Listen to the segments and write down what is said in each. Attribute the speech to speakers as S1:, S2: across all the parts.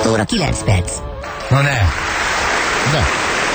S1: 6 óra 9 perc.
S2: Na ne!
S3: De.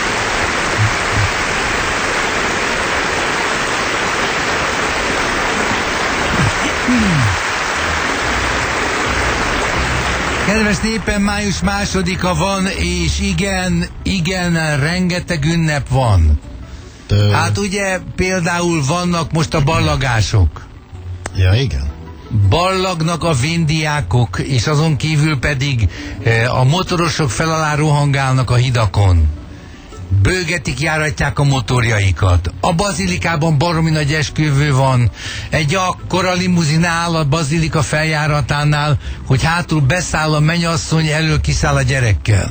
S2: Kedves népem, május 2-a van, és igen, rengeteg ünnep van. Hát ugye például vannak most a ballagások.
S3: Ja, igen.
S2: Ballagnak a vindiákok, és azon kívül pedig a motorosok fel alá rohangálnak a hidakon. Bőgetik, járatják a motorjaikat. A bazilikában baromi nagy esküvő van. Egy akkora limuzin áll a bazilika feljáratánál, hogy hátul beszáll a mennyasszony, elől kiszáll a gyerekkel.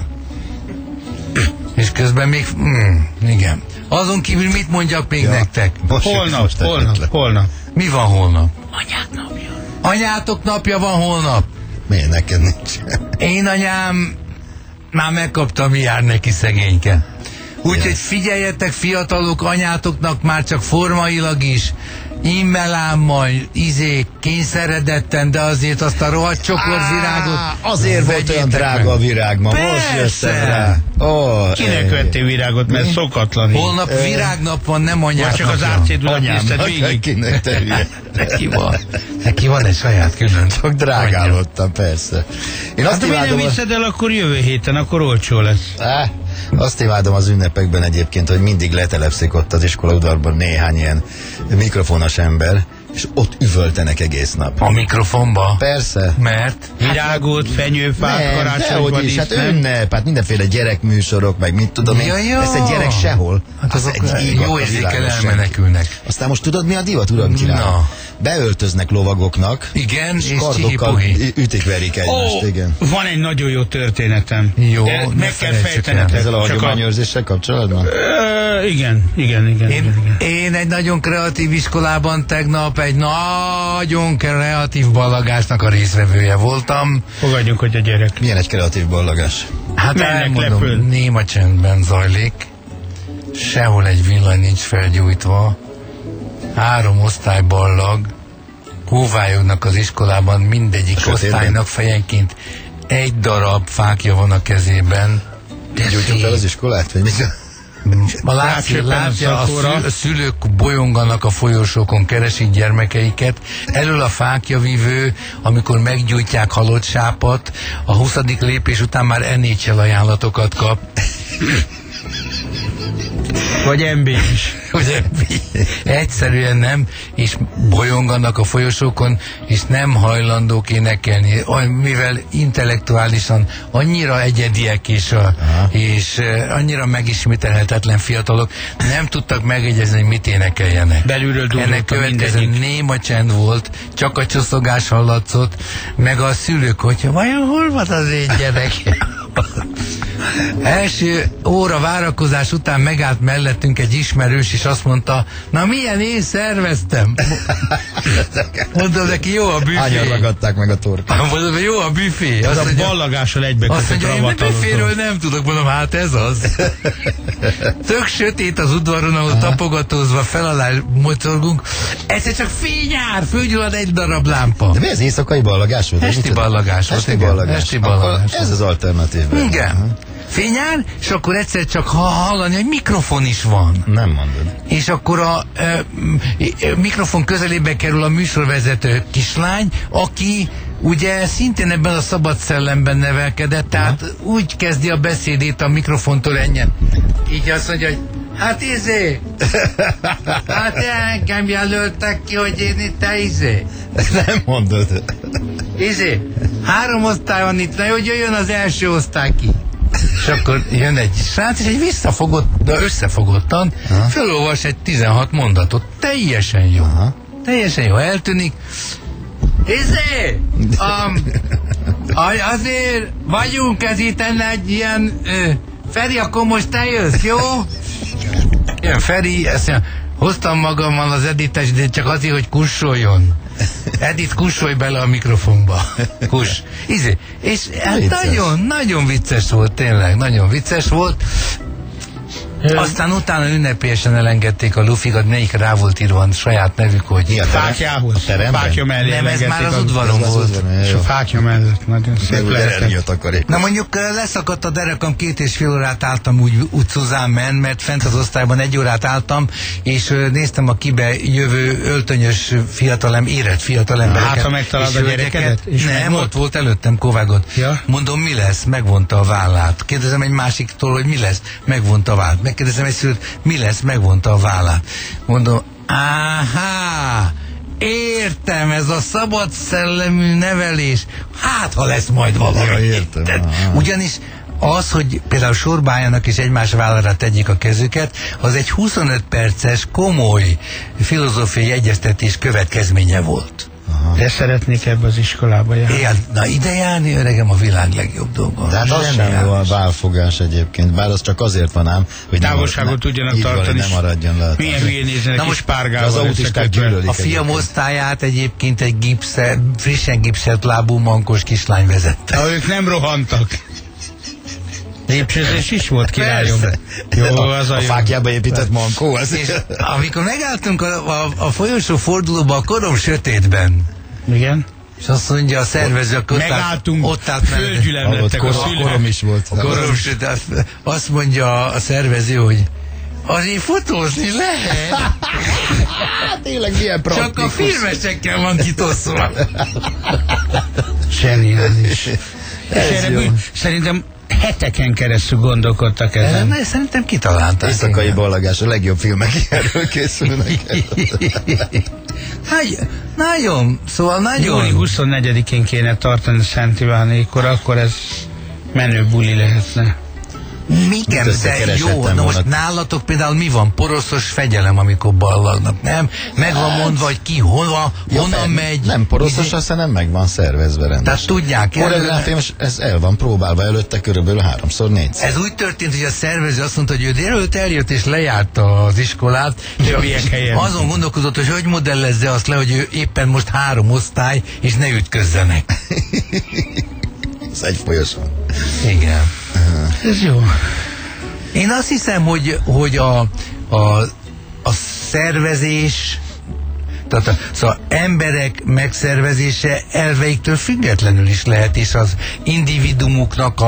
S2: És közben még... igen. Azon kívül mit mondjak még nektek?
S4: Holnap.
S2: Mi van holnap? Anyák napja. Anyátok napja van holnap.
S3: Miért neked nincs?
S2: Én anyám már megkapta, mi jár neki szegényke. Úgyhogy figyeljetek, fiatalok, anyátoknak már csak formailag is, immelámmal, kényszeredetten, de azért azt a rohadt csokorvirágot
S3: azért volt olyan drága a virág ma. Most jöttem rá.
S4: Kinek vettél virágot, mert szokatlan.
S2: Holnap virágnap van, nem anyák
S4: csak az
S2: napja.
S4: árcédulat nézted végig.
S3: Kinek te hülye.
S2: Neki van egy saját külön.
S3: Csak drágálottam, persze. Én
S4: Hát
S3: azt
S4: ha nem
S3: imádom,
S4: viszed el, akkor jövő héten, akkor olcsó lesz.
S3: azt imádom az ünnepekben egyébként, hogy mindig letelepszik ott az iskolaudvarban néhány ilyen mikrofonos ember, és ott üvöltenek egész nap.
S2: A mikrofonba?
S3: Persze.
S2: Mert?
S4: Virágot, fenyőfát, karácsonyban is.
S3: Hát ünnep, hát mindenféle gyerekműsorok, meg mit tudom én. Ez egy gyerek sehol.
S2: Hát azok
S3: egy
S2: jó érzékel elmenekülnek.
S3: Aztán most tudod mi a divat, uram király? Beöltöznek lovagoknak.
S2: Igen, és
S3: kardokkal ütik-verik egymást, igen.
S4: Van egy nagyon jó történetem.
S2: Jó,
S4: meg kell fejtenetek.
S3: Ezzel a hagyományőrzéssel kapcsolatban?
S4: Igen.
S2: Én egy nagyon kreatív iskolában tegnap egy nagyon kreatív ballagásnak a részvevője voltam.
S4: Fogadjunk, hogy a gyerek.
S3: Milyen egy kreatív ballagás?
S2: Hát elmondom, néma csendben zajlik. Sehol egy villany nincs felgyújtva. 3 osztályballag kóvályognak az iskolában, mindegyik osztálynak fejenként egy darab fákja van a kezében.
S3: Gyújtjuk fel az iskolát, vagy mit?
S2: Látja, a szülők bolyonganak a folyosókon, keresik gyermekeiket. Elől a fákjavívő, amikor meggyújtják halott sápat, a 20. lépés után már NHL ajánlatokat kap.
S4: Vagy MB is.
S2: Egyszerűen nem, és bolyonganak a folyosókon, és nem hajlandók énekelni, mivel intellektuálisan annyira egyediek és annyira megismételhetetlen fiatalok, nem tudtak megegyezni, hogy mit énekeljenek.
S4: Belülről
S2: ennek következő néma csend volt, csak a csoszogás hallatszott, meg a szülők, hogyha vajon hol van az én gyerek? Első óra várakozás után megállt mellettünk egy ismerős, és azt mondta, na milyen én szerveztem? Mondom neki, jó a büfé.
S3: Hányan ragadták meg a torkát?
S2: Mondom, jó a büfé.
S4: Az a ballagással egybekötött
S2: én a büféről nem tudok, mondom, hát ez az. Tök sötét az udvaron, ahol tapogatózva fel alá mocorgunk. Egyszer csak fényár, fölgyullad egy darab lámpa.
S3: De mi ez, éjszakai ballagás volt?
S2: Esti ballagás volt. Esti ballagás.
S3: Ez az alternatív.
S2: Igen. Fényár, és akkor egyszer csak hallani, hogy mikrofon is van.
S3: Nem mondod.
S2: És akkor a mikrofon közelébe kerül a műsorvezető kislány, aki ugye szintén ebben a szabad szellemben nevelkedett, tehát úgy kezdi a beszédét a mikrofontól ennyien. Így azt mondja, hogy hát hát engem jelöltek ki, hogy én itt
S3: Nem mondod.
S2: 3 osztály van itt, na, hogy jöjjön az első osztály ki. És akkor jön egy srác, és egy visszafogott, de összefogottan felolvas egy 16 mondatot. Teljesen jó. Teljesen jó. Eltűnik. Azért vagyunk ez itt egy ilyen Feri, akkor most te jössz, jó? Ilyen Feri, ezt mondja, hoztam magammal az Edites, de csak azért, hogy kussoljon. Edith, kussolj bele a mikrofonba. Kuss. És hát nagyon vicces volt, tényleg, nagyon vicces volt. Aztán utána ünnepélyesen elengedték a lufikat, melyik rá volt írva saját nevük, hogy...
S3: Mi a
S4: Fákjához. A fákja mellé
S2: nem, ez már az udvaron
S3: az
S2: volt.
S3: udvaron,
S4: És a fákja mellett nagyon szép lehetett.
S2: Na mondjuk leszakadt a derekam, 2,5 órát álltam úgy Szuzánmen, mert fent az osztályban 1 órát álltam, és néztem a kibe jövő öltönyös érett fiatalembereket.
S4: Hát, ha megtalálod a gyerekedet? És
S2: nem, ott volt előttem, kovágott.
S4: Ja?
S2: Mondom, mi lesz? Megvonta a vállát. Kérdezem egy másiktól, hogy mi lesz? Megvonta a vállát. Megkérdezem egy szülőt, mi lesz? Megvonta a vállát. Mondom, áhá, értem, ez a szabad szellemű nevelés. Hát, ha lesz majd valami.
S3: Ja, értem.
S2: Ugyanis az, hogy például sorba álljanak és egymás vállára tegyék a kezüket, az egy 25 perces, komoly filozófiai egyeztetés következménye volt.
S4: De szeretnék ebbe az iskolába járni.
S2: Na ide járni, öregem, a világ legjobb dolga.
S3: De hát az sem jó a válfogás egyébként, bár az csak azért van ám, hogy
S4: távolságot tudjanak tartani.
S3: Nem maradjon le.
S4: Milyen hülyén néznek is párgával.
S3: Az autisták gyűlölik.
S2: A fiam osztályát egyébként egy frissen gipszelt lábú mankos kislány vezette.
S4: Ők nem rohantak. Lépcsőzés is volt, királyom. Jó, az
S3: a fákjába épített mankó. Az
S2: és amikor megálltunk a folyosó fordulóba a korom sötétben.
S4: Igen.
S2: És azt mondja a szervező,
S4: megálltunk,
S2: ott állt
S4: földgyülemlettek a szülők.
S3: Korom is volt.
S2: Korom sötét. Azt mondja a szervező, hogy azért fotózni lehet.
S3: Tényleg milyen praktikus.
S2: Csak a filmesekkel van kitoszva.
S4: Zseniális. Szerintem heteken keresztül gondolkodtak ezen.
S2: Szerintem kitalálták.
S3: Éjszakai ballagás, a legjobb filmek erről készülnek.
S2: Nagyon, szóval nagyon.
S4: Júli 24-én kéne tartani Szent Ivánékor, akkor ez menő buli lehetne.
S2: Igen, de jó, na most nálatok például mi van? Poroszos fegyelem, amikor ballagnak, nem? Meg van mondva, hogy ki, hova, honnan megy.
S3: Nem poroszos, aztán nem meg van szervezve rendesen.
S2: Tehát tudják.
S3: Ez el van próbálva előtte körülbelül 3x4.
S2: Ez úgy történt, hogy a szervező azt mondta, hogy ő délelőtt eljött és lejárta az iskolát. Azon gondolkozott, hogy modellezze azt le, hogy ő éppen most 3 osztály, és ne ütközzenek.
S3: Ez egy folyosón.
S2: Igen.
S4: Ez jó.
S2: Én azt hiszem, hogy a szervezés, tehát szóval emberek megszervezése elveiktől függetlenül is lehet, és az individumuknak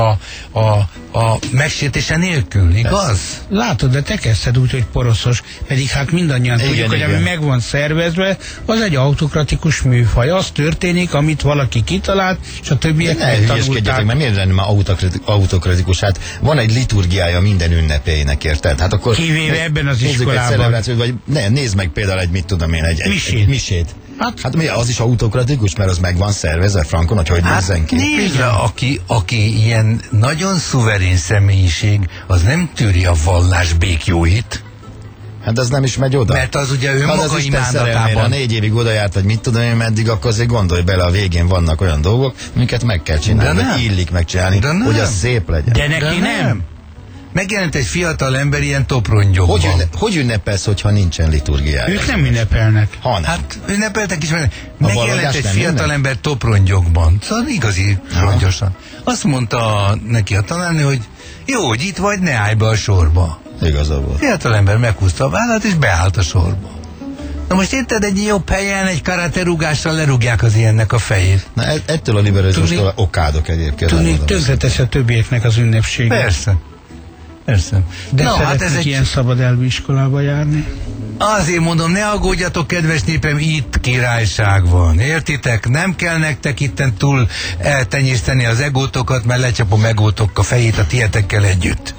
S2: a megsértése nélkül, igaz?
S4: Látod, de te kezdted úgy, hogy poroszos, pedig hát mindannyian tudjuk, hogy ami meg van szervezve, az egy autokratikus műfaj. Az történik, amit valaki kitalált, és a többiek
S3: megtanulták. Mert miért lenne már autokratikus? Hát van egy liturgiája minden ünnepének, érted? Hát akkor
S4: kivéve ebben az iskolában.
S3: Vagy nézd meg például egy, mit tudom én, egy misét. Hát mi, az is autokratikus, mert az meg van szervezve, frankon, hogy nézzen ki.
S2: Nézd, aki ilyen nagyon szuverén személyiség, az nem tűri a vallás békjóit.
S3: Hát ez nem is megy oda.
S2: Mert az ugye önmaga imádatában.
S3: Ha 4 évig oda járt, vagy mit tudom én meddig, akkor azért gondolj bele, a végén vannak olyan dolgok, amiket meg kell csinálni, vagy illik megcsinálni, hogy az szép legyen.
S4: De neki nem.
S2: Megjelent egy fiatal ember ilyen toprongyokban.
S3: Hogy ünnepelsz, hogyha nincsen liturgiája?
S4: Ők nem ünnepelnek.
S2: Hát ünnepeltek is, mert megjelent egy fiatal ember toprongyokban. Szóval igazi rongyosan. Azt mondta neki a tanárnő, hogy jó, hogy itt vagy, ne állj be a sorba.
S3: Igaza volt.
S2: Fiatal ember meghúzta a vállat, és beállt a sorba. Na most érted, egy jobb helyen, egy karaterúgással lerúgják az ilyennek a fejét.
S3: Na ettől a liberalizmustól okádok egyébként.
S4: Tudni, tönkretesz a többieknek az ünnepséget.
S2: Persze. Persze.
S4: De szeretnék ilyen szabad elvű iskolába járni?
S2: Azért mondom, ne aggódjatok, kedves népem, itt királyság van. Értitek? Nem kell nektek itten túl eltenyészteni az egótokat, mert lecsapom egótok a fejét a tietekkel együtt.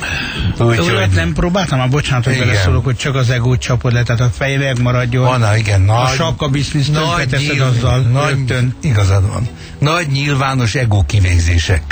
S4: Úgyhogy nem próbáltam, bocsánat, hogy beleszólok, hogy csak az egót csapod le, tehát a fej megmaradjon.
S2: Igen,
S4: a sapka biznisz tönkreteszed azzal.
S2: Igazad van. Nagy nyilvános egó kivégzések.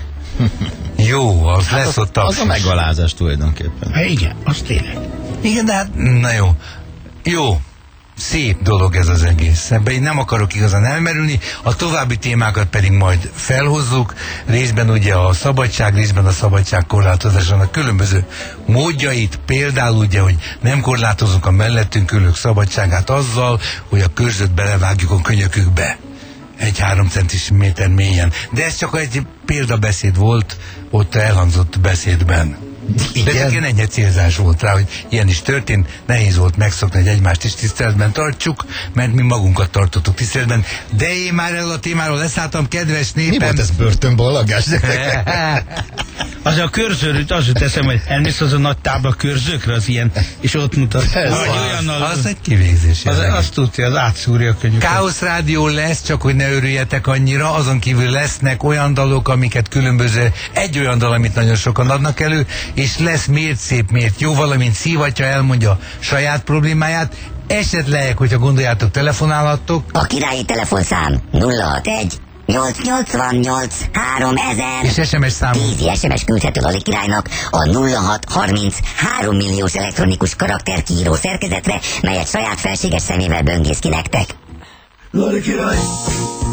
S2: Jó, az hát lesz ott
S3: az a megalázás tulajdonképpen.
S4: Hát igen, az tényleg.
S2: Igen, de hát, na jó. Jó, szép dolog ez az egész. Ebben én nem akarok igazán elmerülni, a további témákat pedig majd felhozzuk, részben ugye a szabadság, részben a szabadságkorlátozásának különböző módjait, például ugye, hogy nem korlátozunk a mellettünk ülők szabadságát azzal, hogy a körzöt belevágjuk a könyökükbe. 1-3 centiméter mélyen. De ez csak egy példabeszéd volt, ott elhangzott beszédben. De csak ilyen enyhe célzás volt rá, hogy ilyen is történt, nehéz volt megszokni, hogy egymást is tiszteletben tartsuk, mert mi magunkat tartottuk tiszteletben. De én már el a témáról leszálltam, kedves népem.
S3: Mi volt ez, börtönballagás?
S4: Az a körzőr, az jut eszem, hogy elmész az a nagy tábla körzőkre, az ilyen, és ott mutat.
S2: Az egy kivégzés.
S4: Azt tudja, az átszúrja a könyveket.
S2: Káosz Rádió lesz, csak hogy ne örüljetek annyira, azon kívül lesznek olyan dalok, amiket különböző, egy olyan dal, amit nagyon sokan adnak elő, és lesz miért szép, miért jó, valamint Szivatya elmondja saját problémáját, esetleg, hogyha gondoljátok, telefonálhattok.
S1: A királyi telefonszám 061 888 3000
S2: És SMS számú.
S1: 10 SMS küldhető Lali királynak a 0630 3 milliós elektronikus karakterkiíró szerkezetre, melyet saját felséges szemével böngész ki nektek.
S5: Lali király!